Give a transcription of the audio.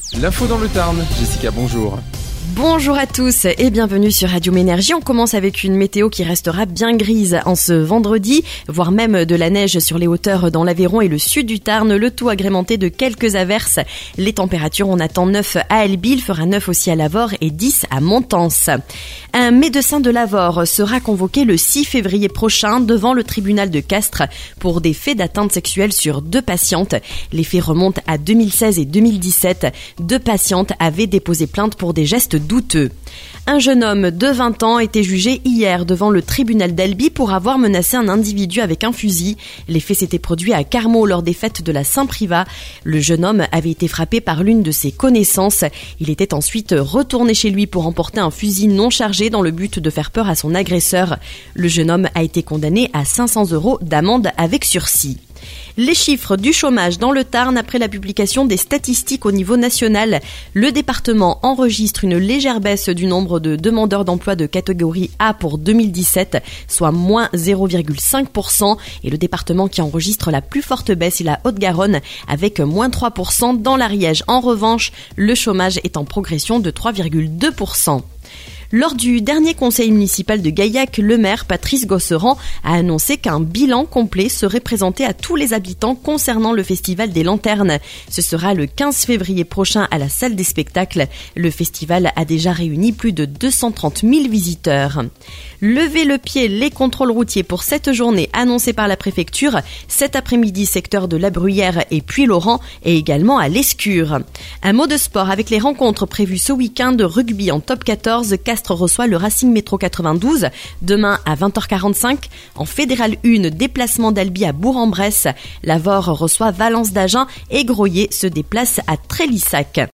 L'info dans le Tarn, Jessica, bonjour. Bonjour à tous et bienvenue sur Radio Ménergie. On commence avec une météo qui restera bien grise en ce vendredi, voire même de la neige sur les hauteurs dans l'Aveyron et le sud du Tarn, le tout agrémenté de quelques averses. Les températures, on attend 9 à Albi, il fera 9 aussi à Lavore et 10 à Montance. Un médecin de Lavore sera convoqué le 6 février prochain devant le tribunal de Castres pour des faits d'atteinte sexuelle sur 2 patientes. Les faits remontent à 2016 et 2017. 2 patientes avaient déposé plainte pour des gestes douteux. Un jeune homme de 20 ans était jugé hier devant le tribunal d'Albi pour avoir menacé un individu avec un fusil. Les faits s'étaient produits à Carmaux lors des fêtes de la Saint-Privat. Le jeune homme avait été frappé par l'une de ses connaissances. Il était ensuite retourné chez lui pour emporter un fusil non chargé dans le but de faire peur à son agresseur. Le jeune homme a été condamné à 500 € d'amende avec sursis. Les chiffres du chômage dans le Tarn après la publication des statistiques au niveau national. Le département enregistre une légère baisse du nombre de demandeurs d'emploi de catégorie A pour 2017, soit moins 0,5%. Et le département qui enregistre la plus forte baisse est la Haute-Garonne avec moins 3% dans l'Ariège. En revanche, le chômage est en progression de 3,2%. Lors du dernier conseil municipal de Gaillac, le maire Patrice Gosseran a annoncé qu'un bilan complet serait présenté à tous les habitants concernant le festival des lanternes. Ce sera le 15 février prochain à la salle des spectacles. Le festival a déjà réuni plus de 230 000 visiteurs. Levez le pied, les contrôles routiers pour cette journée annoncée par la préfecture. Cet après-midi, secteur de La Bruyère et Puylaurens et également à l'Escure. Un mot de sport avec les rencontres prévues ce week-end de rugby en top 14. Castres reçoit le Racing Métro 92 demain à 20h45. En Fédéral 1, déplacement d'Albi à Bourg-en-Bresse. Lavore reçoit Valence d'Agen et Groyer se déplace à Trélissac.